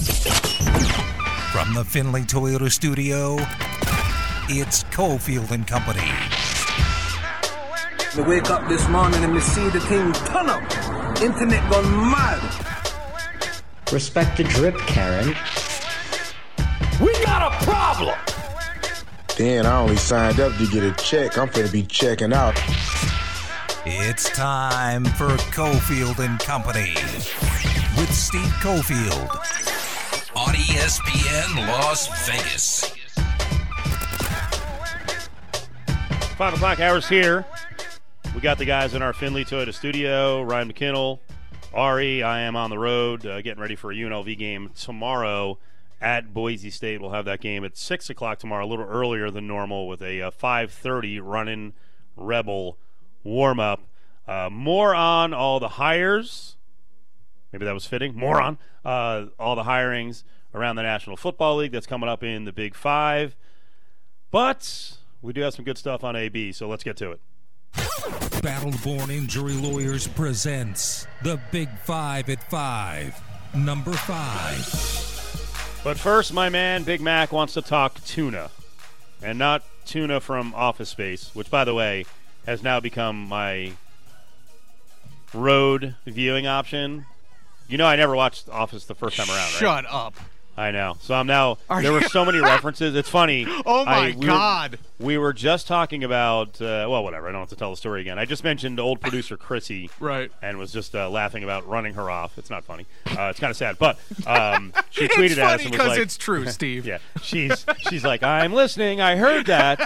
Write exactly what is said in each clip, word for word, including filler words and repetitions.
From the Finley Toyota studio, it's Cofield and Company. I wake up this morning and me see the thing turn up. Internet gone mad. Respect the drip, Karen. We got a problem. Dan, I only signed up to get a check. I'm finna be checking out. It's time for Cofield and Company with Steve Cofield on E S P N Las Vegas. Five o'clock hours here. We got the guys in our Finley Toyota studio. Ryan McKinnell, Ari. I am on the road uh, getting ready for a U N L V game tomorrow at Boise State. We'll have that game at six o'clock tomorrow, a little earlier than normal, with a uh, five thirty Runnin' Rebel warm-up. Uh, more on all the hires. Maybe that was fitting. More on uh, all the hirings around the National Football League that's coming up in the Big Five. But we do have some good stuff on A B, so let's get to it. Battle-Born Injury Lawyers presents the Big Five at Five. Number five. But first, my man Big Mac wants to talk tuna. And not tuna from Office Space, which, by the way, has now become my road viewing option. You know I never watched Office the first time around, right? Shut up. I know. So I'm now, Are there you? were so many references. It's funny. Oh, my I, we God. Were, we were just talking about, uh, well, whatever. I don't have to tell the story again. I just mentioned old producer Chrissy. Right. And was just uh, laughing about running her off. It's not funny. Uh, it's kind of sad. But um, she It's tweeted at us funny and was because like, it's true, Steve. yeah. She's, she's like, I'm listening. I heard that.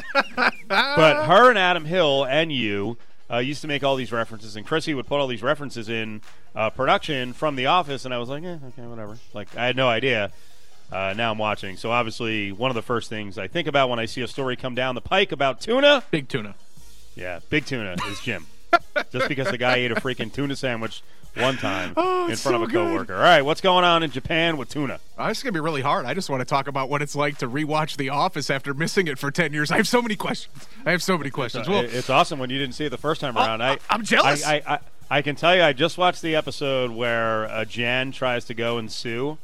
But her and Adam Hill and you uh, used to make all these references. And Chrissy would put all these references in uh, production from The Office. And I was like, eh, okay, whatever. Like, I had no idea. Uh, now I'm watching. So obviously one of the first things I think about when I see a story come down the pike about tuna. Big tuna. Yeah, big tuna is Jim. Just because the guy ate a freaking tuna sandwich one time Oh, in it's front so of a good. coworker. All right, what's going on in Japan with tuna? Oh, this is going to be really hard. I just want to talk about what it's like to rewatch The Office after missing it for ten years. I have so many questions. I have so many questions. Uh, Well, it's awesome when you didn't see it the first time Oh, around. I, I'm jealous. I, I, I, I can tell you I just watched the episode where uh, Jan tries to go and sue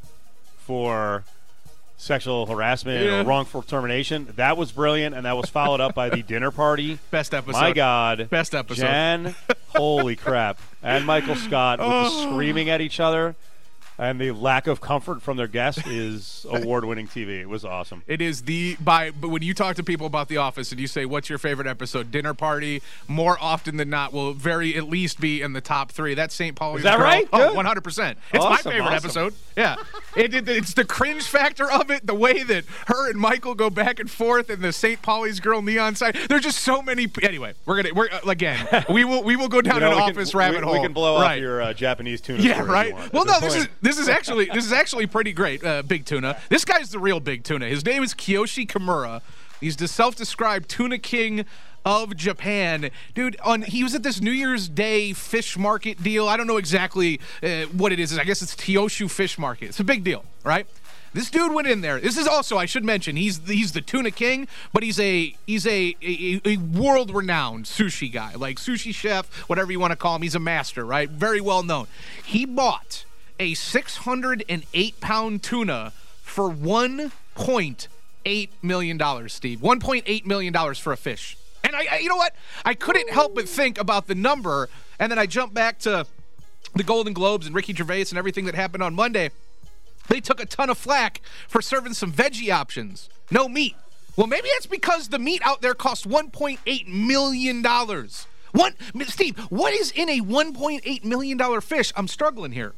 for sexual harassment Yeah. or wrongful termination. That was brilliant, and that was followed up by the dinner party. Best episode. My God. Best episode. Jan, holy crap. And Michael Scott with the Oh. screaming at each other and the lack of comfort from their guests is award-winning T V. It was awesome. It is the by but when you talk to people about The Office and you say what's your favorite episode, dinner party, more often than not will very at least be in the top three. That's Saint Pauli's Is that Girl. right? Oh, Good. one hundred percent. It's Awesome, my favorite awesome. episode. Yeah, it, it, it's the cringe factor of it, the way that her and Michael go back and forth, and the Saint Pauli's Girl neon sign. There's just so many. Anyway, we're gonna we're uh, again. We will we will go down You know, an we Office can, rabbit we, hole. We can blow right. off your uh, Japanese tuna Yeah, story if you right. want. Well, At no, this this is point- this is actually this is actually pretty great. Uh, big tuna. This guy's the real big tuna. His name is Kiyoshi Kimura. He's the self-described tuna king of Japan, dude. On he was at this New Year's Day fish market deal. I don't know exactly uh, what it is. I guess it's Kyoshu Fish Market. It's a big deal, right? This dude went in there. This is also, I should mention, he's he's the tuna king, but he's a he's a, a, a world-renowned sushi guy, like sushi chef, whatever you want to call him. He's a master, right? Very well known. He bought a six hundred eight pound tuna for one point eight million dollars, Steve. one point eight million dollars for a fish. And I, I, you know what? I couldn't help but think about the number, and then I jumped back to the Golden Globes and Ricky Gervais and everything that happened on Monday. They took a ton of flack for serving some veggie options. No meat. Well, maybe that's because the meat out there costs one point eight million dollars. One, Steve, what is in a one point eight million dollars fish? I'm struggling here.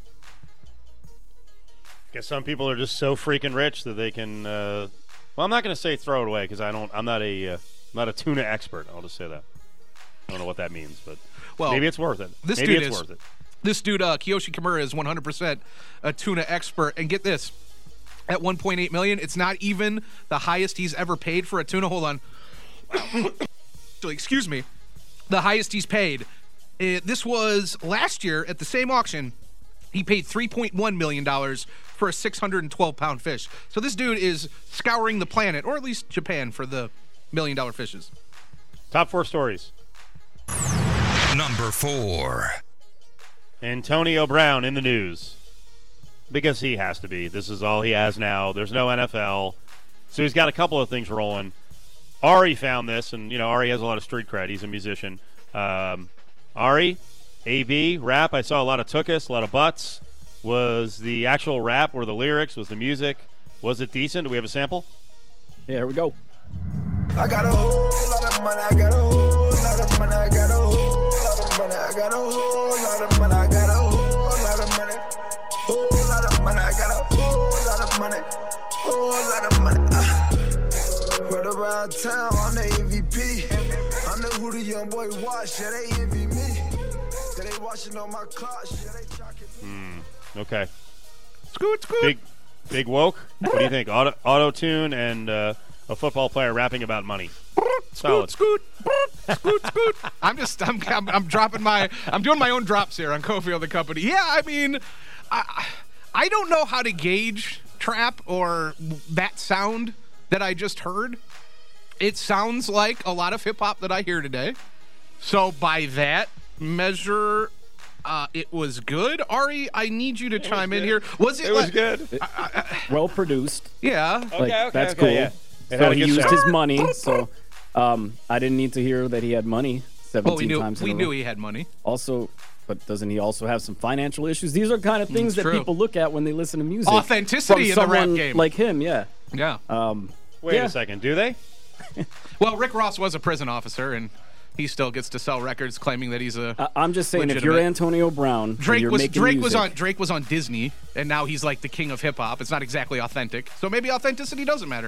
Guess some people are just so freaking rich that they can. Uh, well, I'm not going to say throw it away because I don't. I'm not a uh, not a tuna expert. I'll just say that. I don't know what that means, but Well, maybe it's worth it. This maybe dude it's is, worth it. This dude, uh, Kiyoshi Kimura, is one hundred percent a tuna expert. And get this, at one point eight million dollars, it's not even the highest he's ever paid for a tuna. Hold on. Excuse me. The highest he's paid. Uh, this was last year at the same auction. He paid three point one million dollars for a six hundred twelve pound fish. So this dude is scouring the planet, or at least Japan, for the million-dollar fishes. Top four stories. Number four. Antonio Brown in the news. because he has to be. This is all he has now. There's no N F L. So he's got a couple of things rolling. Ari found this, and, you know, Ari has a lot of street cred. He's a musician. Um, Ari, A B, rap. I saw a lot of tuchus, a lot of butts. Was the actual rap, were the lyrics, was the music, was it decent? Do we have a sample? Yeah, here we go. I got a whole lot of money, I got a whole lot of money, I got a whole lot of money, I got a whole lot of money, I got a whole lot of money, whole lot of money, I got a whole lot of money, whole lot of money. Uh, right around town, I'm the M V P. I know who the young boy watch, yeah, they envy me. Yeah, they watching on my clock, yeah, they tracking me. Hmm, okay. Scoot, scoot. Big, big woke. What do you think? Auto, auto-tune and uh, a football player rapping about money. Solid. Scoot, scoot, scoot, scoot. I'm just, I'm, I'm, I'm dropping my, I'm doing my own drops here on Cofield and Company. Yeah, I mean, I, I don't know how to gauge trap or that sound that I just heard. It sounds like a lot of hip hop that I hear today. So by that measure, uh, it was good. Ari, I need you to it chime in here. Was it? It was like, good. It, well produced. Yeah. Like, Okay, okay, that's okay, cool. yeah. It So had a he good used sound. his money. So um, I didn't need to hear that he had money seventeen Well, we knew times in we a row. knew he had money. Also, but doesn't he also have some financial issues? These are kind of things It's that true. people look at when they listen to music. Authenticity from in the rap someone game. like him, yeah. Yeah. Um, Wait yeah. a second. Do they? Well, Rick Ross was a prison officer, and he still gets to sell records, claiming that he's a. I- I'm just saying, if you're legitimate. Antonio Brown, and Drake you're was making Drake was music- on Drake was on Disney, and now he's like the king of hip hop. It's not exactly authentic, so maybe authenticity doesn't matter.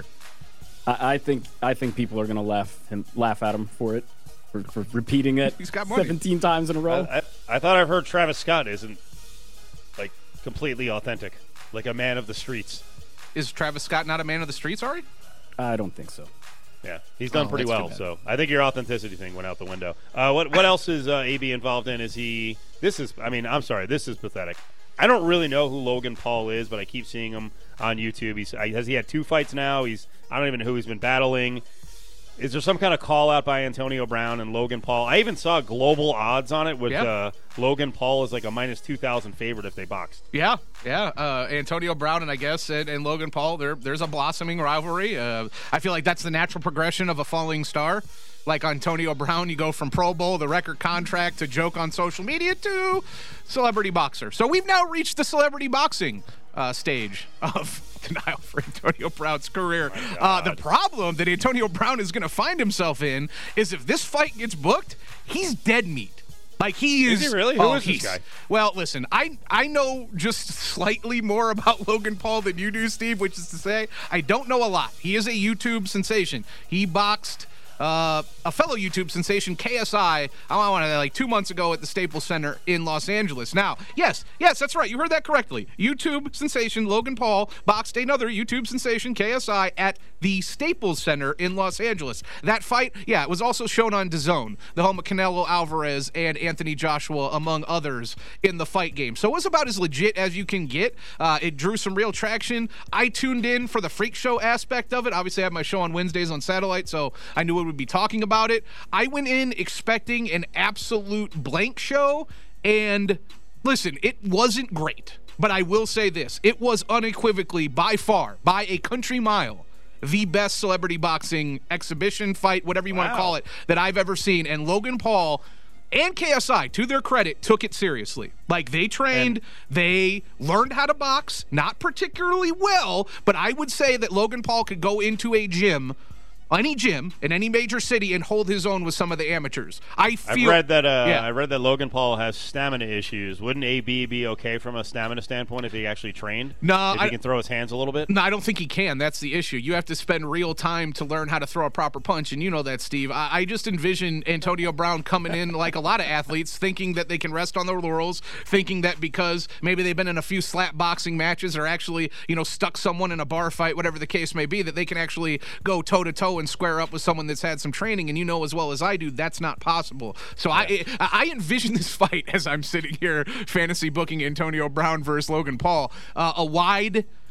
I, I think I think people are gonna laugh him laugh at him for it, for, for repeating it He's got money. seventeen times in a row. I, I, I thought I've heard Travis Scott isn't, like, completely authentic. Like a man of the streets. Is Travis Scott not a man of the streets, Ari? I don't think so. Yeah, he's done Oh, pretty that's too well. bad. So I think your authenticity thing went out the window. Uh, what what else is uh, A B involved in? Is he? This is. I mean, I'm sorry. This is pathetic. I don't really know who Logan Paul is, but I keep seeing him on YouTube. He's I, has he had two fights now? He's I don't even know who he's been battling. Is there some kind of call out by Antonio Brown and Logan Paul? I even saw global odds on it with Yeah. uh, Logan Paul is like a minus two thousand favorite if they boxed. Yeah, yeah. Uh, Antonio Brown and I guess and, and Logan Paul. There, there's a blossoming rivalry. Uh, I feel like that's the natural progression of a falling star. Like Antonio Brown, you go from Pro Bowl, the record contract, to joke on social media, to celebrity boxer. So we've now reached the celebrity boxing uh, stage of denial for Antonio Brown's career. Uh, the problem that Antonio Brown is going to find himself in is if this fight gets booked, he's dead meat. Like he is. Is he really? Who oh, is this he's- guy? Well, listen, I I know just slightly more about Logan Paul than you do, Steve, which is to say, I don't know a lot. He is a YouTube sensation. He boxed uh, a fellow YouTube sensation, K S I, I want to like two months ago at the Staples Center in Los Angeles. Now, yes, yes, that's right. You heard that correctly. YouTube sensation Logan Paul boxed another YouTube sensation, K S I, at the Staples Center in Los Angeles. That fight, yeah, it was also shown on DAZN, the home of Canelo Alvarez and Anthony Joshua, among others, in the fight game. So it was about as legit as you can get. Uh, it drew some real traction. I tuned in for the freak show aspect of it. Obviously, I have my show on Wednesdays on satellite, so I knew we would be talking about it. I went in expecting an absolute blank show, and listen, it wasn't great. But I will say this. It was unequivocally, by far, by a country mile, the best celebrity boxing exhibition fight, whatever you want to Wow. call it, that I've ever seen. And Logan Paul and K S I, to their credit, took it seriously. Like, they trained, they learned how to box, not particularly well, but I would say that Logan Paul could go into a gym, any gym in any major city, and hold his own with some of the amateurs. I feel. I've read that. Uh, yeah. I read that Logan Paul has stamina issues. Wouldn't A B be okay from a stamina standpoint if he actually trained? No, if I- he can throw his hands a little bit. No, I don't think he can. That's the issue. You have to spend real time to learn how to throw a proper punch, and you know that, Steve. I, I just envision Antonio Brown coming in like a lot of athletes, thinking that they can rest on their laurels, thinking that because maybe they've been in a few slap boxing matches or actually, you know, stuck someone in a bar fight, whatever the case may be, that they can actually go toe-to-toe and square up with someone that's had some training. And you know as well as I do, that's not possible. So I, I envision this fight as I'm sitting here fantasy booking Antonio Brown versus Logan Paul. Uh, a wide...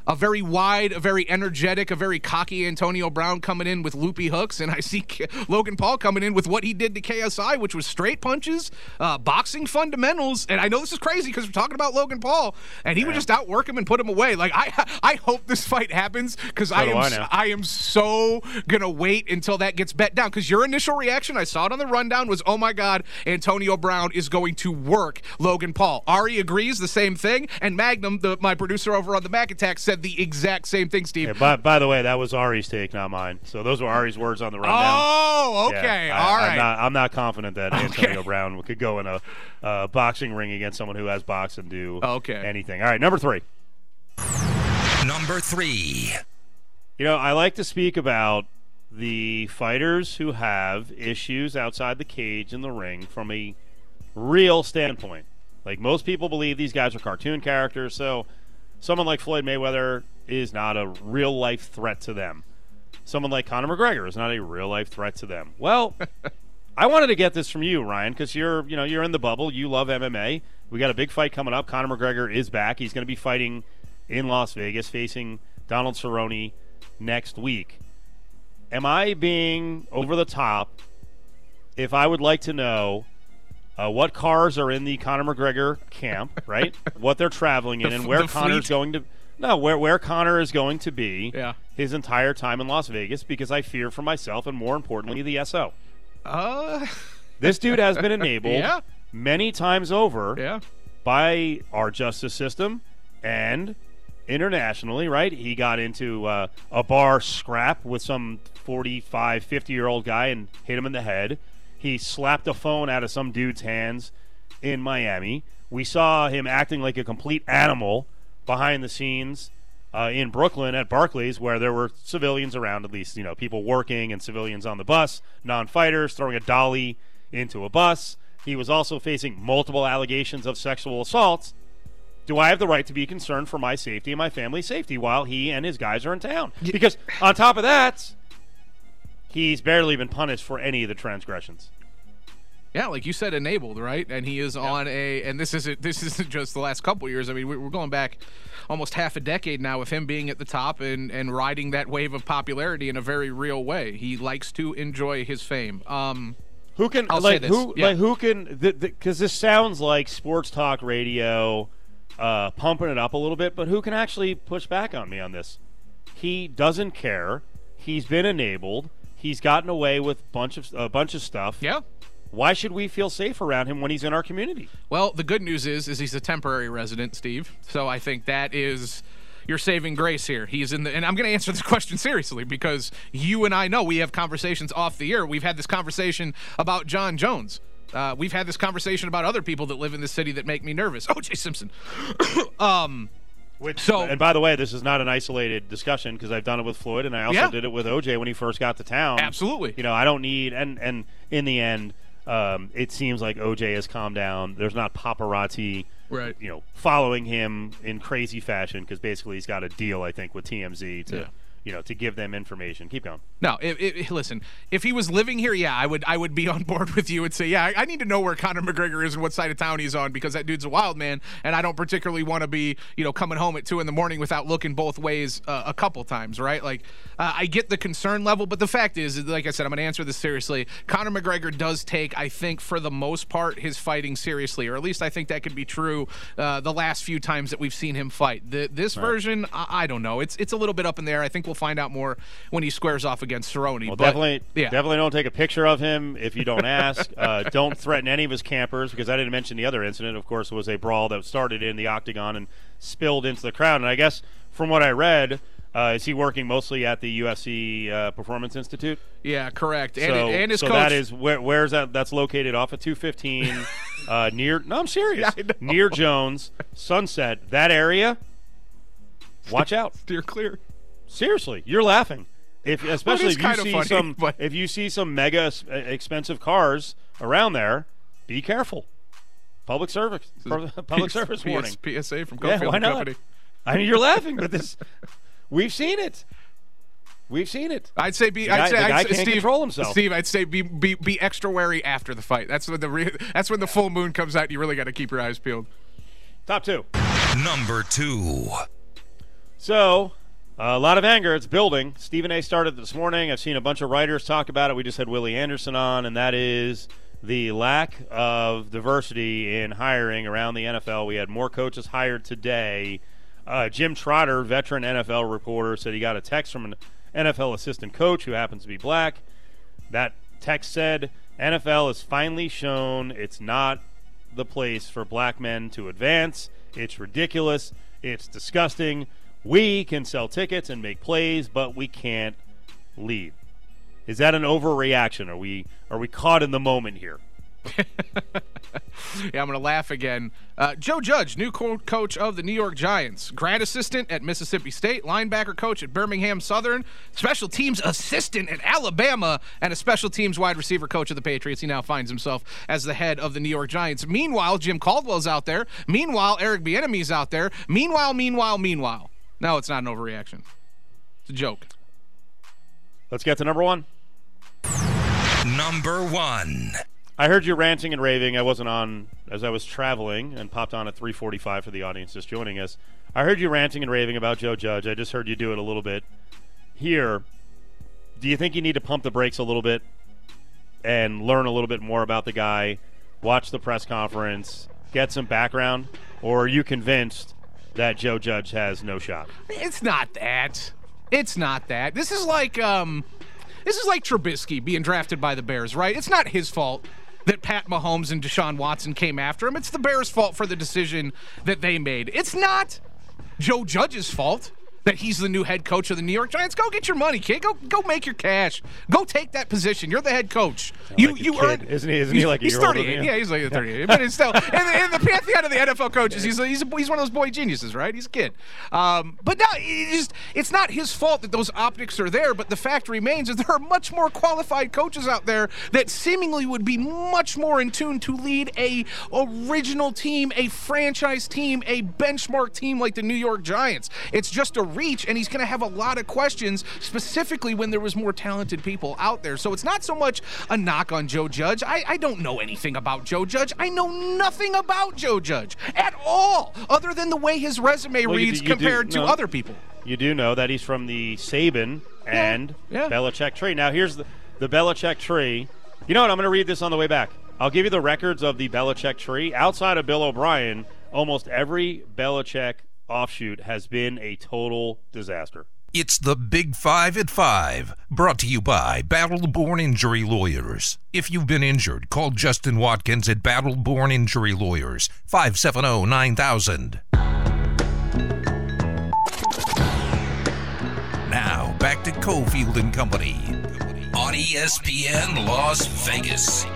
a very wide, a very energetic, a very cocky Antonio Brown coming in with loopy hooks, and I see K- Logan Paul coming in with what he did to K S I, which was straight punches, uh, boxing fundamentals. And I know this is crazy because we're talking about Logan Paul, and he yeah. would just outwork him and put him away. Like I, I hope this fight happens because so I am, I, I am so gonna wait until that gets bet down. Because your initial reaction, I saw it on the rundown, was, "Oh my God, Antonio Brown is going to work Logan Paul." Ari agrees, the same thing, and Magnum, the, my producer over on the Mac Attack, said the exact same thing, Steve. Yeah, by, by the way, that was Ari's take, not mine. So those were Ari's words on the rundown. Oh, okay. Yeah, I, all right. I'm not, I'm not confident that okay. Antonio Brown could go in a uh, boxing ring against someone who has boxed and do okay. anything. All right, number three. Number three. You know, I like to speak about the fighters who have issues outside the cage in the ring from a real standpoint. Like, most people believe these guys are cartoon characters, so someone like Floyd Mayweather is not a real-life threat to them. Someone like Conor McGregor is not a real-life threat to them. Well, I wanted to get this from you, Ryan, because you're, you know, you're in the bubble. You love M M A. We got a big fight coming up. Conor McGregor is back. He's going to be fighting in Las Vegas, facing Donald Cerrone next week. Am I being over the top if I would like to know Uh, what cars are in the Conor McGregor camp, right? What they're traveling in, the, and where the Conor's fleet? going to no, where where Conor is going to be yeah. his entire time in Las Vegas, because I fear for myself and, more importantly, the S O. Uh, this dude has been enabled yeah. many times over yeah. by our justice system and internationally, right? He got into uh, a bar scrap with some forty-five, fifty-year-old guy and hit him in the head. He slapped a phone out of some dude's hands in Miami. We saw him acting like a complete animal behind the scenes uh, in Brooklyn at Barclays, where there were civilians around, at least, you know, people working and civilians on the bus, non-fighters, throwing a dolly into a bus. He was also facing multiple allegations of sexual assault. Do I have the right to be concerned for my safety and my family's safety while he and his guys are in town? Because on top of that, he's barely been punished for any of the transgressions. Yeah, like you said, enabled, right? And he is yeah. on a, and this isn't this isn't just the last couple years. I mean, we're going back almost half a decade now of him being at the top and, and riding that wave of popularity in a very real way. He likes to enjoy his fame. Um, who can I'll like say this. who Yeah. like who can because this sounds like sports talk radio, uh, pumping it up a little bit, but who can actually push back on me on this? He doesn't care. He's been enabled. He's gotten away with bunch of a bunch of stuff. Yeah. Why should we feel safe around him when he's in our community? Well, the good news is, is he's a temporary resident, Steve. So I think that is your saving grace here. He's in the, and I'm going to answer this question seriously because you and I know we have conversations off the air. We've had this conversation about John Jones. Uh, we've had this conversation about other people that live in the city that make me nervous. O J Simpson. um, Which, so, and by the way, this is not an isolated discussion because I've done it with Floyd, and I also yeah. did it with O J when he first got to town. Absolutely. You know, I don't need, and and in the end, um, it seems like O J has calmed down. There's not paparazzi, right? You know, following him in crazy fashion because basically he's got a deal, I think, with T M Z to. Yeah. You know, to give them information. Keep going. No, it, it, listen, if he was living here, yeah, I would I would be on board with you and say, yeah, I, I need to know where Conor McGregor is and what side of town he's on because that dude's a wild man, and I don't particularly want to be, you know, coming home at two in the morning without looking both ways uh, a couple times, right? Like, uh, I get the concern level, but the fact is, like I said, I'm going to answer this seriously. Conor McGregor does take, I think, for the most part, his fighting seriously, or at least I think that could be true uh, the last few times that we've seen him fight. The, this right. version, I, I don't know. It's, it's a little bit up in there. I think we'll find out more when he squares off against Cerrone. Well, but, definitely, yeah. definitely don't take a picture of him if you don't ask. uh, don't threaten any of his campers because I didn't mention the other incident. Of course, was a brawl that started in the octagon and spilled into the crowd. And I guess from what I read, uh, is he working mostly at the U F C uh, Performance Institute? Yeah, correct. And, so, and his so coach. that is where? Where's that? That's located off of two fifteen, uh, near. No, I'm serious. Yeah, near Jones, Sunset. That area. Watch out. Steer clear. Seriously, you're laughing. If, especially if you see funny, some, but... if you see some mega expensive cars around there, be careful. Public service, public P- service P- warning. P S A from yeah, Cofield why not? Company. I mean, you're laughing, but this, we've seen it. We've seen it. I'd say be. The guy, I'd say, the guy I'd say, can't Steve, control himself. Steve, I'd say be be be extra wary after the fight. That's when the re- that's when the full moon comes out. You really got to keep your eyes peeled. Top two. Number two. So, uh, a lot of anger. It's building. Stephen A. started this morning. I've seen a bunch of writers talk about it. We just had Willie Anderson on, and that is the lack of diversity in hiring around the N F L. We had more coaches hired today. Uh, Jim Trotter, veteran N F L reporter, said he got a text from an N F L assistant coach who happens to be black. That text said, N F L has finally shown it's not the place for black men to advance. It's ridiculous. It's disgusting. We can sell tickets and make plays, but we can't lead. Is that an overreaction? Are we are we caught in the moment here? Yeah, I'm going to laugh again. Uh, Joe Judge, new co- coach of the New York Giants, grad assistant at Mississippi State, linebacker coach at Birmingham Southern, special teams assistant at Alabama, and a special teams wide receiver coach of the Patriots. He now finds himself as the head of the New York Giants. Meanwhile, Jim Caldwell's out there. Meanwhile, Eric Bieniemy's out there. Meanwhile, meanwhile, meanwhile. No, it's not an overreaction. It's a joke. Let's get to number one. Number one. I heard you ranting and raving. I wasn't on as I was traveling and popped on at three forty-five for the audience just joining us. I heard you ranting and raving about Joe Judge. I just heard you do it a little bit here. Do you think you need to pump the brakes a little bit and learn a little bit more about the guy, watch the press conference, get some background, or are you convinced that Joe Judge has no shot? It's not that. It's not that. This is like um, this is like Trubisky being drafted by the Bears, right? It's not his fault that Pat Mahomes and Deshaun Watson came after him. It's the Bears' fault for the decision that they made. It's not Joe Judge's fault that he's the new head coach of the New York Giants. Go get your money, kid. Go go make your cash. Go take that position. You're the head coach. Sound You like a you kid. earned. Isn't he? Isn't he like a he's year older thirty-eight? than you? Yeah, he's like a thirty-eight. But it's still in the, in the pantheon of the N F L coaches. He's a, he's a, he's one of those boy geniuses, right? He's a kid. Um, but no, it's just it's not his fault that those optics are there. But the fact remains is there are much more qualified coaches out there that seemingly would be much more in tune to lead a original team, a franchise team, a benchmark team like the New York Giants. It's just a reach, and he's going to have a lot of questions, specifically when there was more talented people out there. So it's not so much a knock on Joe Judge. I, I don't know anything about Joe Judge. I know nothing about Joe Judge at all, other than the way his resume Well, you reads do- you do- compared to no. other people. You do know that he's from the Saban and yeah. Belichick tree. Now, here's the, the Belichick tree. You know what? I'm going to read this on the way back. I'll give you the records of the Belichick tree. Outside of Bill O'Brien, almost every Belichick offshoot has been a total disaster. It's the Big Five at Five, brought to you by Battle Born Injury Lawyers. If you've been injured, call Justin Watkins at Battle Born Injury Lawyers, five seven zero, nine thousand. Now, back to Cofield and Company on E S P N Las Vegas.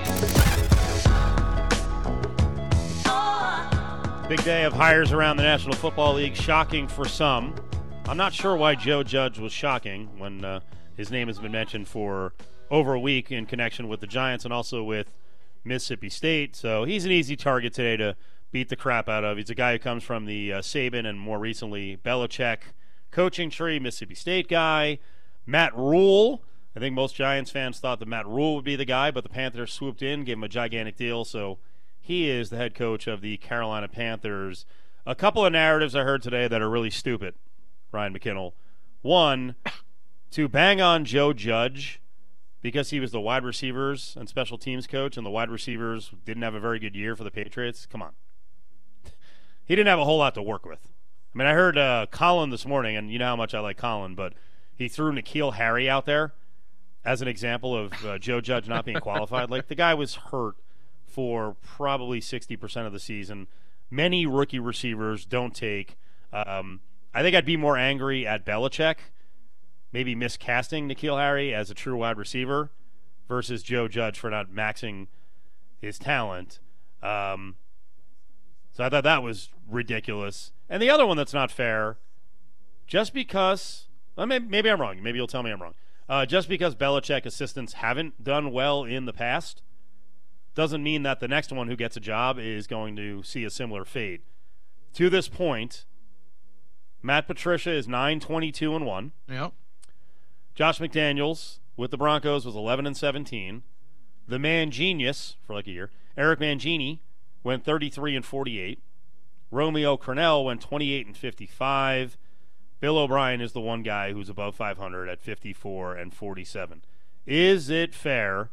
Big day of hires around the National Football League. Shocking for some. I'm not sure why Joe Judge was shocking when uh, his name has been mentioned for over a week in connection with the Giants and also with Mississippi State. So he's an easy target today to beat the crap out of. He's a guy who comes from the uh, Saban and more recently Belichick coaching tree, Mississippi State guy. Matt Rule. I think most Giants fans thought that Matt Rule would be the guy, but the Panthers swooped in, gave him a gigantic deal. So he is the head coach of the Carolina Panthers. A couple of narratives I heard today that are really stupid. Ryan McKinnell. One, to bang on Joe Judge because he was the wide receivers and special teams coach and the wide receivers didn't have a very good year for the Patriots. Come on. He didn't have a whole lot to work with. I mean, I heard uh, Colin this morning, and you know how much I like Colin, but he threw N'Keal Harry out there as an example of uh, Joe Judge not being qualified. Like, the guy was hurt for probably sixty percent of the season. Many rookie receivers don't take um, – I think I'd be more angry at Belichick, maybe miscasting N'Keal Harry as a true wide receiver versus Joe Judge for not maxing his talent. Um, so I thought that was ridiculous. And the other one that's not fair, just because well, maybe, maybe I'm wrong. Maybe you'll tell me I'm wrong. Uh, just because Belichick assistants haven't done well in the past doesn't mean that the next one who gets a job is going to see a similar fate. To this point, Matt Patricia is nine twenty-two and one. Yep. Josh McDaniels with the Broncos was eleven and seventeen. The man genius for like a year, Eric Mangini, went thirty-three and forty-eight. Romeo Crennel went twenty-eight and fifty-five. Bill O'Brien is the one guy who's above five hundred at fifty-four and forty-seven. Is it fair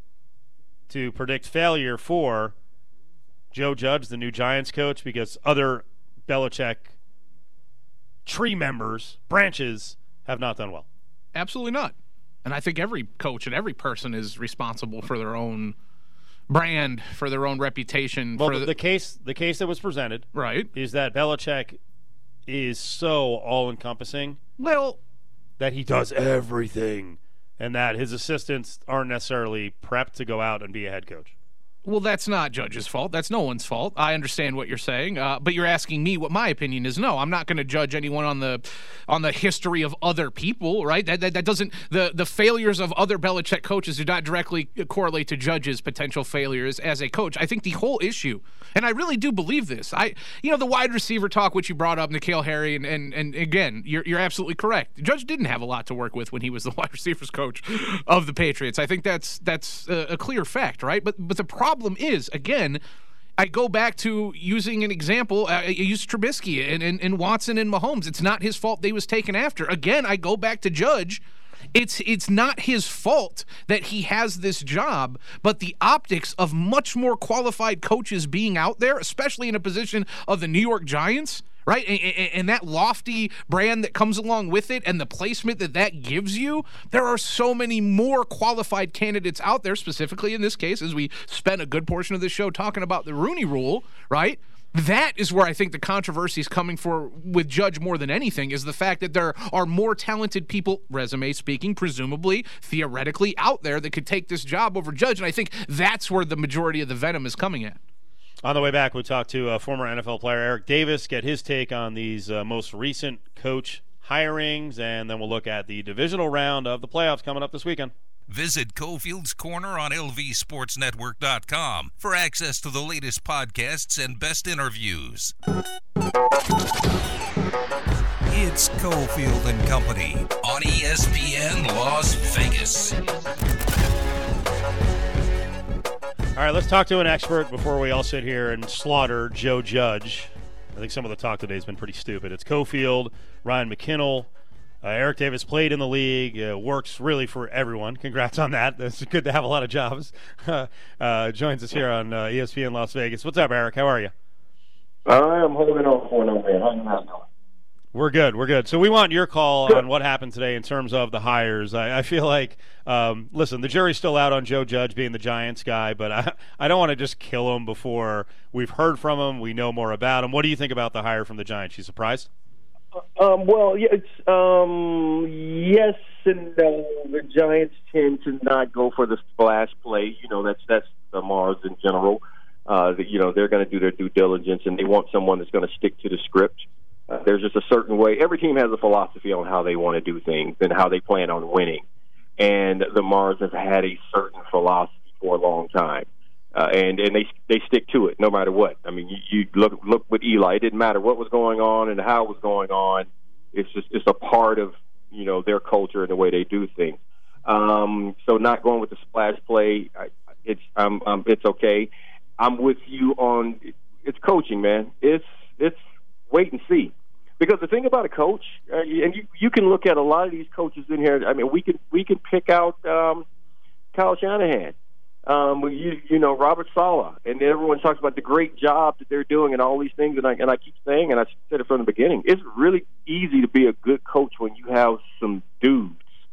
to predict failure for Joe Judge, the new Giants coach, because other Belichick tree members, branches, have not done well? Absolutely not. And I think every coach and every person is responsible for their own brand, for their own reputation. Well, for the, the, the case the case that was presented right. is that Belichick is so all-encompassing well, that he does everything, and that his assistants aren't necessarily prepped to go out and be a head coach. Well, that's not Judge's fault. That's no one's fault. I understand what you're saying, uh, but you're asking me what my opinion is. No, I'm not going to judge anyone on the on the history of other people, right? That, that that doesn't the the failures of other Belichick coaches do not directly correlate to Judge's potential failures as a coach. I think the whole issue, and I really do believe this. I, you know, the wide receiver talk which you brought up, N'Keal Harry, and and and again, you're you're absolutely correct. Judge didn't have a lot to work with when he was the wide receivers coach of the Patriots. I think that's that's a, a clear fact, right? But but the problem Problem is, again, I go back to using an example. Uh, I use Trubisky and, and, and Watson and Mahomes. It's not his fault they was taken after. Again, I go back to Judge. It's it's not his fault that he has this job, but the optics of much more qualified coaches being out there, especially in a position of the New York Giants, right? And, and, and that lofty brand that comes along with it and the placement that that gives you, there are so many more qualified candidates out there, specifically in this case, as we spent a good portion of this show talking about the Rooney Rule, right? That is where I think the controversy is coming for with Judge more than anything, is the fact that there are more talented people, resume speaking, presumably, theoretically, out there that could take this job over Judge, and I think that's where the majority of the venom is coming at. On the way back, we'll talk to uh, former N F L player Eric Davis, get his take on these uh, most recent coach hirings, and then we'll look at the divisional round of the playoffs coming up this weekend. Visit Cofield's Corner on L V Sports Network dot com for access to the latest podcasts and best interviews. It's Cofield and Company on E S P N Las Vegas. All right, let's talk to an expert before we all sit here and slaughter Joe Judge. I think some of the talk today has been pretty stupid. It's Cofield, Ryan McKinnell. Uh, Eric Davis played in the league, uh, works really for everyone. Congrats on that. It's good to have a lot of jobs. uh, joins us here on uh, E S P N Las Vegas. What's up, Eric? How are you? I am holding on for no man. How you guys doing? We're good. We're good. So we want your call on what happened today in terms of the hires. I, I feel like, um, listen, the jury's still out on Joe Judge being the Giants guy, but I, I don't want to just kill him before we've heard from him, we know more about him. What do you think about the hire from the Giants? You surprised? Um, well, yeah, it's, um, yes and no. The Giants tend to not go for the splash play. You know, that's that's the Mars in general. Uh, the, you know, they're going to do their due diligence, and they want someone that's going to stick to the script. Uh, there's just a certain way. Every team has a philosophy on how they want to do things and how they plan on winning. And the Mars have had a certain philosophy for a long time. Uh, and and they they stick to it no matter what. I mean, you, you look look with Eli. It didn't matter what was going on and how it was going on. It's just it's a part of, you know, their culture and the way they do things. Um, so not going with the splash play, I, it's um, um, it's okay. I'm with you on it's coaching, man. It's it's wait and see. Because the thing about a coach, uh, and you, you can look at a lot of these coaches in here. I mean, we can we can pick out um, Kyle Shanahan. Um, you, you know, Robert Saleh, and everyone talks about the great job that they're doing and all these things, and I, and I keep saying, and I said it from the beginning, it's really easy to be a good coach when you have some dudes.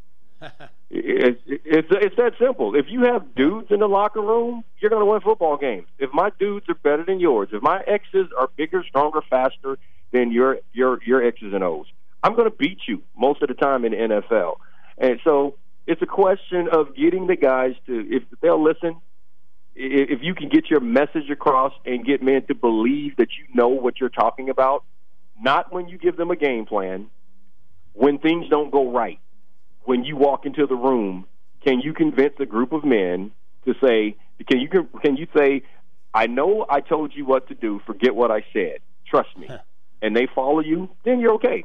it's, it's, it's that simple. If you have dudes in the locker room, you're going to win football games. If my dudes are better than yours, if my X's are bigger, stronger, faster than your, your, your X's and O's, I'm going to beat you most of the time in the N F L. And so it's a question of getting the guys to, if they'll listen, if you can get your message across and get men to believe that you know what you're talking about, not when you give them a game plan, when things don't go right, when you walk into the room, can you convince a group of men to say, can you can you say, I know I told you what to do, forget what I said, trust me, and they follow you, then you're okay.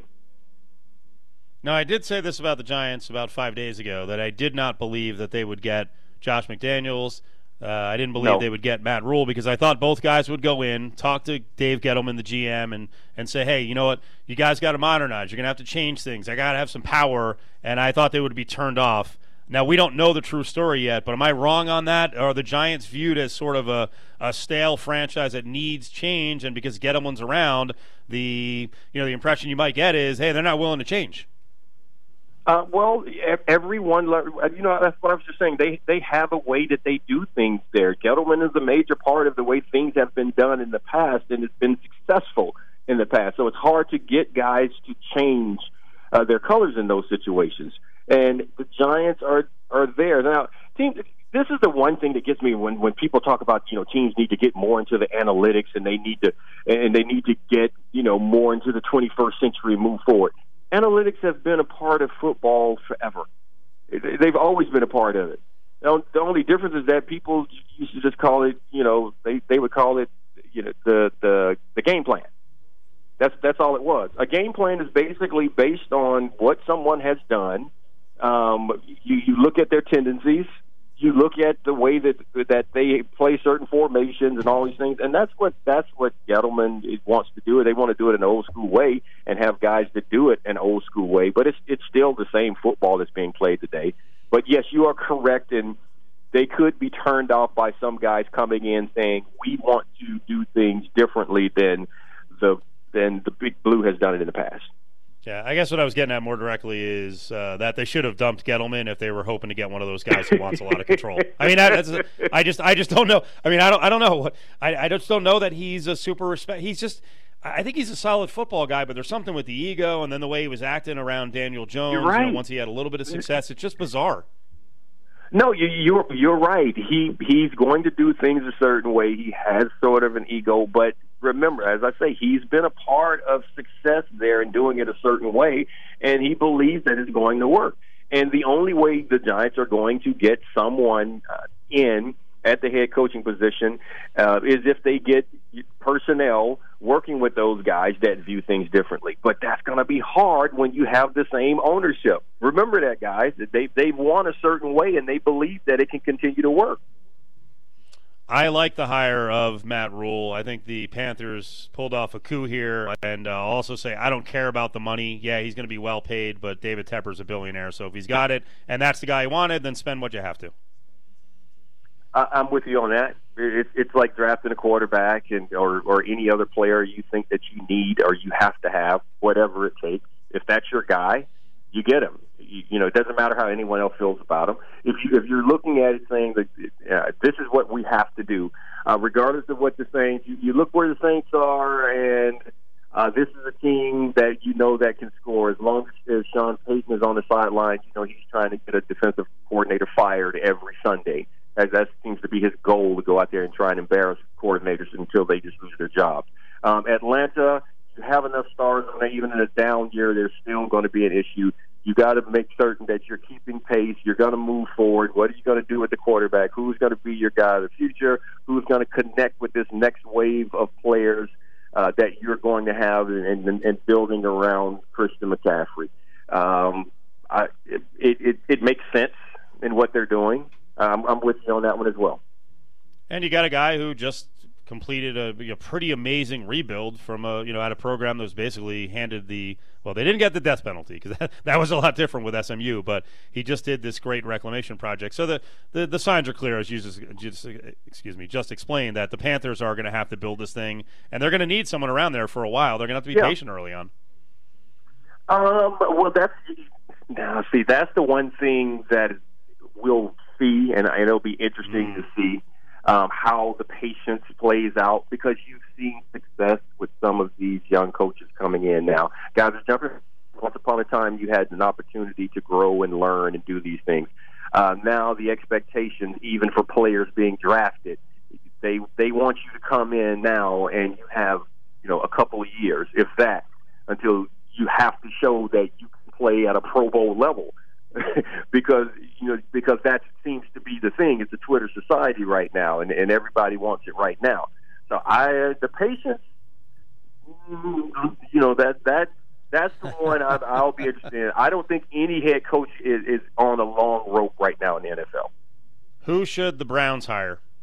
Now, I did say this about the Giants about five days ago, that I did not believe that they would get Josh McDaniels. Uh, I didn't believe No. they would get Matt Rule because I thought both guys would go in, talk to Dave Gettleman, the G M, and, and say, hey, you know what, you guys got to modernize. You're going to have to change things. I got to have some power, and I thought they would be turned off. Now, we don't know the true story yet, but am I wrong on that? Are the Giants viewed as sort of a, a stale franchise that needs change, and because Gettleman's around, the you know the impression you might get is, hey, they're not willing to change? Uh, well, e- everyone, you know, that's what I was just saying. They they have a way that they do things there. Gettleman is a major part of the way things have been done in the past, and it's been successful in the past. So it's hard to get guys to change uh, their colors in those situations. And the Giants are are there now. Teams. This is the one thing that gets me when, when people talk about, you know, teams need to get more into the analytics and they need to and they need to get, you know, more into the twenty-first century and move forward. Analytics have been a part of football forever. They've always been a part of it. Now, the only difference is that people used to just call it, you know, they, they would call it, you know, the, the the game plan. That's that's all it was. A game plan is basically based on what someone has done. Um, you, you look at their tendencies. You look at the way that that they play certain formations and all these things, and that's what that's what Gettleman wants to do. They want to do it in an old school way and have guys that do it an old school way. But it's it's still the same football that's being played today. But yes, you are correct, and they could be turned off by some guys coming in saying we want to do things differently than the than the Big Blue has done it in the past. Yeah, I guess what I was getting at more directly is uh, that they should have dumped Gettleman if they were hoping to get one of those guys who wants a lot of control. I mean, that, that's I just I just don't know. I mean, I don't I don't know. I I just don't know that he's a super respect. He's just I think he's a solid football guy, but there's something with the ego and then the way he was acting around Daniel Jones. You're right. You know, once he had a little bit of success, it's just bizarre. No, you, you're you're right. He he's going to do things a certain way. He has sort of an ego, but remember, as I say, he's been a part of success there and doing it a certain way, and he believes that it's going to work. And the only way the Giants are going to get someone uh, in at the head coaching position uh, is if they get personnel working with those guys that view things differently. But that's going to be hard when you have the same ownership. Remember that, guys. They, they want a certain way, and they believe that it can continue to work. I like the hire of Matt Rule. I think the Panthers pulled off a coup here, and uh, I'll also say I don't care about the money. Yeah, he's going to be well paid, but David Tepper's a billionaire, so if he's got it and that's the guy he wanted, then spend what you have to. I, I'm with you on that. It, it's like drafting a quarterback and or, or any other player you think that you need or you have to have, whatever it takes. If that's your guy, you get him. You, you know, it doesn't matter how anyone else feels about him. If you if you're looking at it saying that uh, this is what we have to do, uh, regardless of what the Saints, you, you look where the Saints are, and uh, this is a team that you know that can score. As long as, as Sean Payton is on the sideline, you know he's trying to get a defensive coordinator fired every Sunday. As that seems to be his goal, to go out there and try and embarrass coordinators until they just lose their jobs. Um, Atlanta, you have enough stars on there. Even in a down year, there's still going to be an issue. You got to make certain that you're keeping pace. You're going to move forward. What are you going to do with the quarterback? Who's going to be your guy of the future? Who's going to connect with this next wave of players uh, that you're going to have and, and, and building around Christian McCaffrey? Um, I, it, it, it makes sense in what they're doing. Um, I'm with you on that one as well. And you got a guy who just completed a, a pretty amazing rebuild from a you know at a program that was basically handed the well they didn't get the death penalty because that, that was a lot different with S M U, but he just did this great reclamation project. So the the, the signs are clear, as you just, just excuse me just explained, that the Panthers are going to have to build this thing, and they're going to need someone around there for a while. They're going to have to be yeah. patient early on. Um, well, that's now see that's the one thing that we'll see, and it'll be interesting mm. to see um, how the patience plays out, because you've seen success with some of these young coaches coming in now. Guys are jumping. Once upon a time, you had an opportunity to grow and learn and do these things. Uh, now the expectations, even for players being drafted, they they want you to come in now and you have you know a couple of years, if that, until you have to show that you can play at a Pro Bowl level. because you know because that seems to be the thing. It's a Twitter society right now, and, and everybody wants it right now. So I the patience, you know that that that's the one I, I'll be interested in. I don't think any head coach is, is on a long rope right now in the N F L. Who should the Browns hire?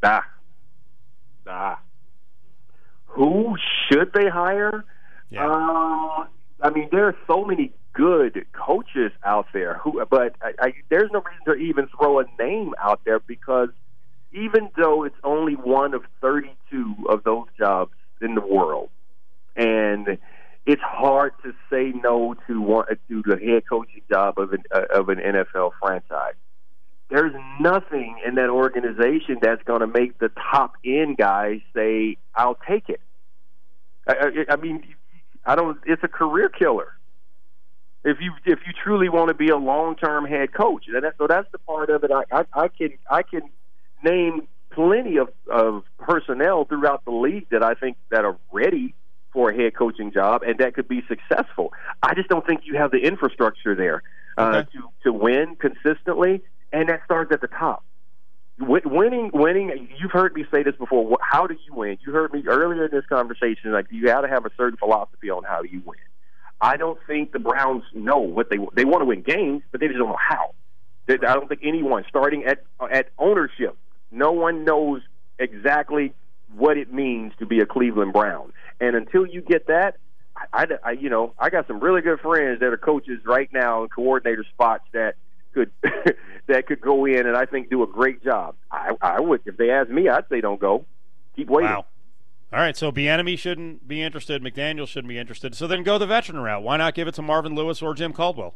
Nah. Nah. Who should they hire? Yeah. Uh, I mean, there are so many good coaches out there. Who, but I, I, there's no reason to even throw a name out there because even though it's only one of thirty-two of those jobs in the world, and it's hard to say no to one to the head coaching job of an uh, of an N F L franchise. There's nothing in that organization that's going to make the top end guys say, "I'll take it." I, I, I mean, I don't. It's a career killer. If you if you truly want to be a long term head coach, and that, so that's the part of it. I, I, I can I can name plenty of, of personnel throughout the league that I think that are ready for a head coaching job and that could be successful. I just don't think you have the infrastructure there uh, okay. to to win consistently, and that starts at the top. Winning, winning. You've heard me say this before. How do you win? You heard me earlier in this conversation. Like you got to have a certain philosophy on how you win. I don't think the Browns know what they they want to win games, but they just don't know how. I don't think anyone, starting at at ownership, no one knows exactly what it means to be a Cleveland Brown. And until you get that, I, I, you know, I got some really good friends that are coaches right now in coordinator spots that could that could go in and I think do a great job. I, I would, if they ask me, I'd say don't go. Keep waiting. Wow. All right, so Bieniemy shouldn't be interested. McDaniel shouldn't be interested. So then go the veteran route. Why not give it to Marvin Lewis or Jim Caldwell?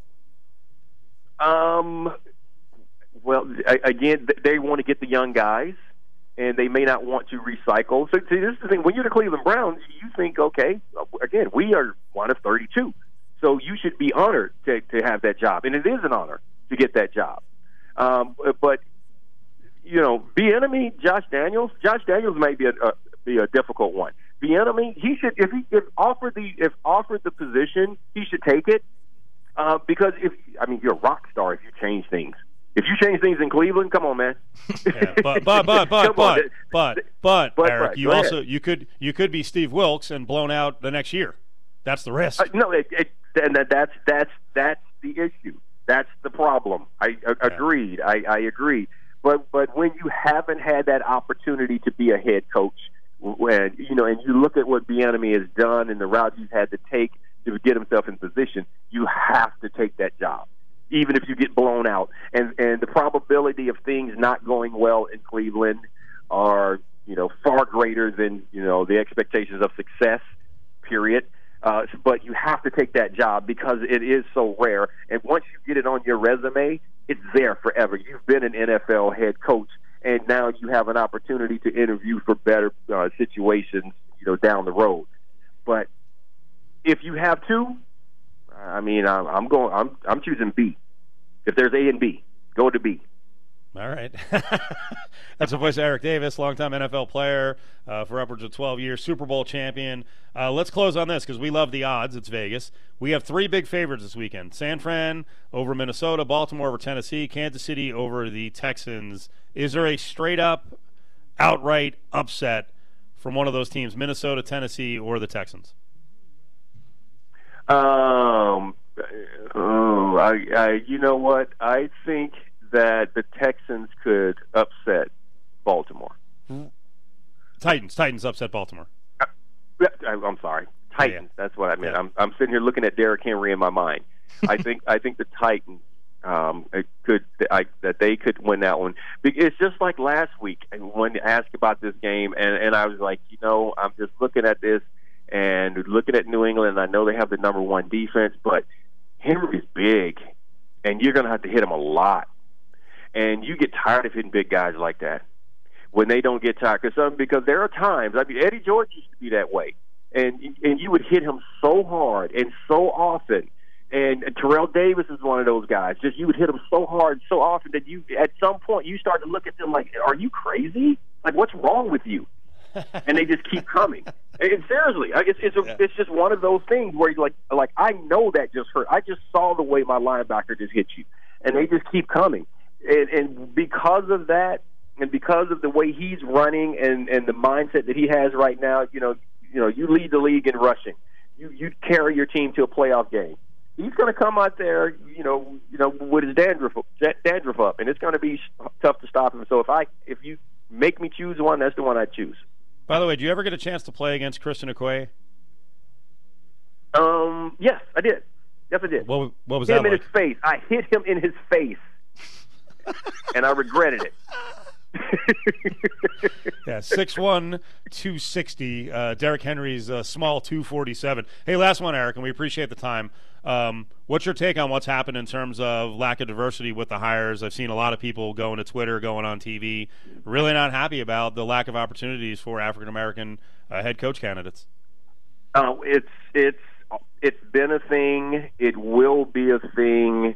Um. Well, again, they want to get the young guys, and they may not want to recycle. So, see, this is the thing. When you're the Cleveland Browns, you think, okay, again, we are one of thirty-two. So you should be honored to, to have that job. And it is an honor to get that job. Um, but, you know, Bieniemy, Josh Daniels, Josh Daniels may be a, a, be a difficult one. Bieniemy, he should, if he if offered the if offered the position, he should take it. Uh, because, if I mean, you're a rock star if you change things. If you change things in Cleveland, come on, man. yeah, but but but but but, but but but Eric, right, you also you could you could be Steve Wilkes and blown out the next year. That's the risk. Uh, no, it, it, and that, that's that's that's the issue. That's the problem. I uh, yeah. agreed. I, I agree. But but when you haven't had that opportunity to be a head coach, when you know, and you look at what Bieniemy has done and the route he's had to take to get himself in position, you have to take that job, even if you get blown out. And and the probability of things not going well in Cleveland are, you know, far greater than, you know, the expectations of success, period. Uh, but you have to take that job because it is so rare. And once you get it on your resume, it's there forever. You've been an N F L head coach, and now you have an opportunity to interview for better uh, situations, you know, down the road. But if you have two, I mean, I'm, I'm going. I'm I'm choosing B. If there's A and B, go to B. All right. That's the voice of Eric Davis, longtime N F L player uh, for upwards of twelve years, Super Bowl champion. Uh, let's close on this because we love the odds. It's Vegas. We have three big favorites this weekend. San Fran over Minnesota, Baltimore over Tennessee, Kansas City over the Texans. Is there a straight-up, outright upset from one of those teams, Minnesota, Tennessee, or the Texans? Um, oh, I, I, you know what? I think that the Texans could upset Baltimore. Titans, Titans upset Baltimore. I, I'm sorry, Titans. Yeah. That's what I meant. Yeah. I'm, I'm sitting here looking at Derrick Henry in my mind. I think, I think the Titans um, could, I, that they could win that one. It's just like last week when you asked about this game, and, and I was like, you know, I'm just looking at this. And looking at New England, I know they have the number one defense, but Henry's big, and you're going to have to hit him a lot. And you get tired of hitting big guys like that when they don't get tired. Cause, um, because there are times, I mean, Eddie George used to be that way. And, and you would hit him so hard and so often. And Terrell Davis is one of those guys. Just you would hit him so hard so often that you, at some point, you start to look at them like, are you crazy? Like, what's wrong with you? And they just keep coming. And seriously, it's it's, a, yeah. it's just one of those things where you're like, like I know that just hurt. I just saw the way my linebacker just hit you, and they just keep coming. And, and because of that, and because of the way he's running, and, and the mindset that he has right now, you know, you know, you lead the league in rushing. You you carry your team to a playoff game. He's going to come out there, you know, you know, with his dandruff dandruff up, and it's going to be tough to stop him. So if I if you make me choose one, that's the one I choose. By the way, did you ever get a chance to play against Christian Okoye? Um, yes, I did. Yes, I did. What, what was hit that him in like? his face. I hit him in his face, and I regretted it. Yeah, six one, two sixty. Uh, Derrick Henry's uh, small two forty-seven. Hey, last one, Eric, and we appreciate the time. Um, what's your take on what's happened in terms of lack of diversity with the hires? I've seen a lot of people going to Twitter, going on T V, really not happy about the lack of opportunities for African-American uh, head coach candidates. Uh, it's it's it's been a thing. It will be a thing.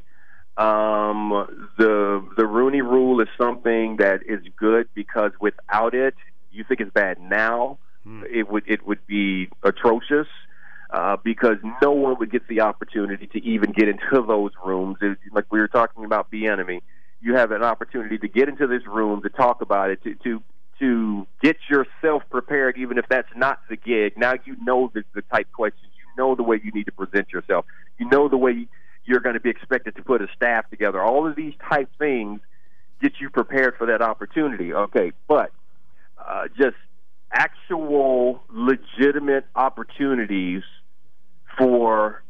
Um, the the Rooney Rule is something that is good because without it, you think it's bad now. Hmm. It would it would be atrocious uh, because no one would get the opportunity to even get into those rooms. It, like we were talking about Bieniemy, you have an opportunity to get into this room to talk about it, to to to get yourself prepared, even if that's not the gig. Now you know the, the type questions. You know the way you need to present yourself. You know the way you're going to be expected to put a staff together. All of these type things get you prepared for that opportunity. Okay, but uh, just actual legitimate opportunities for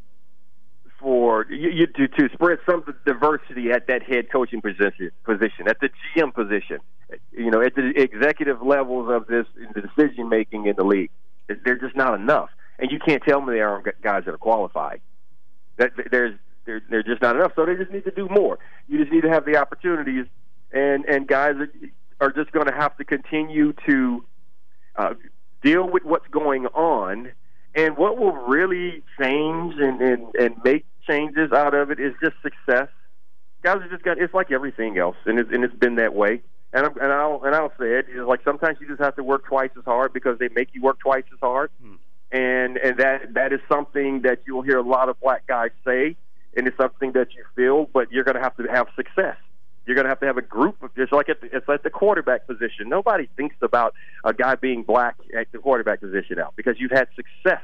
for you, you to, to spread some diversity at that head coaching position, position at the G M position, you know, at the executive levels of this the decision making in the league. They're just not enough, and you can't tell me they aren't guys that are qualified. That there's They're, they're just not enough, so they just need to do more. You just need to have the opportunities, and, and guys are, are just going to have to continue to uh, deal with what's going on. And what will really change and, and, and make changes out of it is just success. Guys are just got it's like everything else, and it's, and it's been that way. And, I'm, and, I'll, and I'll say it, it's like sometimes you just have to work twice as hard because they make you work twice as hard. Hmm. And, and that that is something that you'll hear a lot of black guys say. And it's something that you feel, but you're going to have to have success. You're going to have to have a group of just like at the, it's like the quarterback position. Nobody thinks about a guy being black at the quarterback position now because you've had success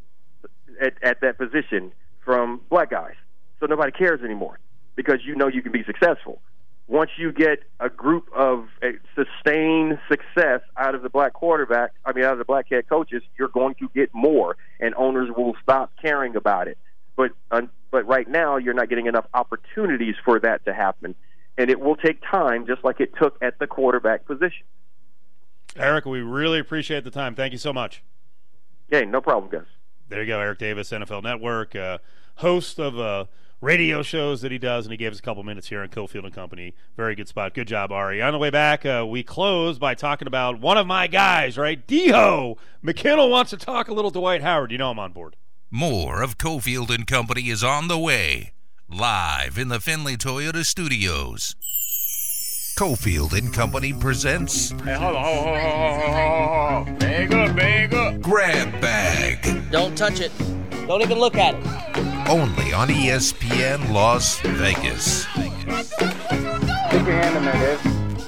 at, at that position from black guys. So nobody cares anymore because you know you can be successful. Once you get a group of uh, sustained success out of the black quarterback, I mean out of the black head coaches, you're going to get more, and owners will stop caring about it. But um, but right now, you're not getting enough opportunities for that to happen. And it will take time, just like it took at the quarterback position. Eric, we really appreciate the time. Thank you so much. Yeah, no problem, guys. There you go, Eric Davis, N F L Network, uh, host of uh, radio shows that he does, and he gave us a couple minutes here on Cofield and Company. Very good spot. Good job, Ari. On the way back, uh, we close by talking about one of my guys, right? D-Ho. McKinnell wants to talk a little Dwight Howard. You know I'm on board. More of Cofield and Company is on the way, live in the Finley Toyota studios. Cofield and Company presents... Hey, hold on, hold on, hold on, hold on. Bag up, bag up. Grab Bag. Don't touch it. Don't even look at it. Only on E S P N Las Vegas. Stick your hand in there,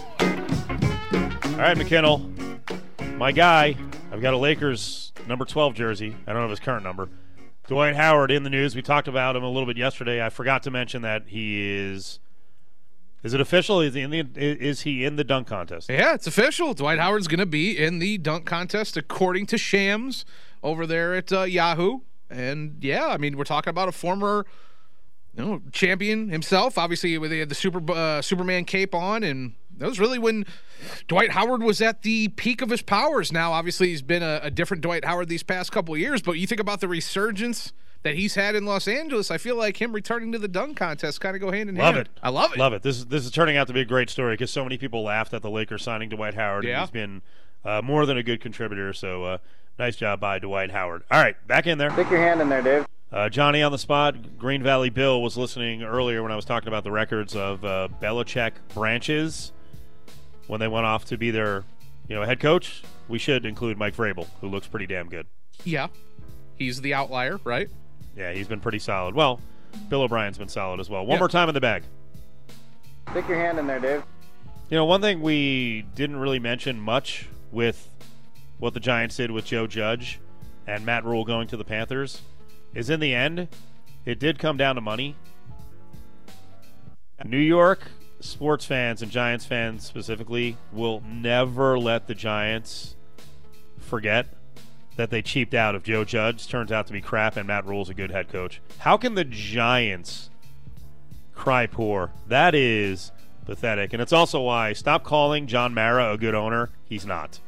Dave. All right, McKinnell. My guy, I've got a Lakers number twelve jersey. I don't have his current number. Dwight Howard in the news. We talked about him a little bit yesterday. I forgot to mention that he is. Is it official? Is he in the is he in the dunk contest? Yeah, it's official. Dwight Howard's going to be in the dunk contest according to Shams over there at uh, Yahoo. And yeah, I mean, we're talking about a former, you know, champion himself. Obviously, with the, the super uh, Superman cape on, and that was really when Dwight Howard was at the peak of his powers. Now, obviously, he's been a, a different Dwight Howard these past couple of years, but you think about the resurgence that he's had in Los Angeles, I feel like him returning to the dunk contest kind of go hand in love hand. It. I love it. Love it. This is this is turning out to be a great story because so many people laughed at the Lakers signing Dwight Howard, yeah. and he's been uh, more than a good contributor, so uh, nice job by Dwight Howard. All right, back in there. Stick your hand in there, Dave. Uh, Johnny on the spot. Green Valley Bill was listening earlier when I was talking about the records of uh, Belichick branches when they went off to be their, you know, head coach. We should include Mike Vrabel, who looks pretty damn good. Yeah, he's the outlier, right? Yeah, he's been pretty solid. Well, Bill O'Brien's been solid as well. One yeah. more time in the bag. Stick your hand in there, Dave. You know, one thing we didn't really mention much with what the Giants did with Joe Judge and Matt Rule going to the Panthers is in the end, it did come down to money. New York sports fans and Giants fans specifically will never let the Giants forget that they cheaped out if Joe Judge turns out to be crap and Matt Rule's a good head coach. How can the Giants cry poor? That is pathetic. And it's also why stop calling John Mara a good owner. He's not.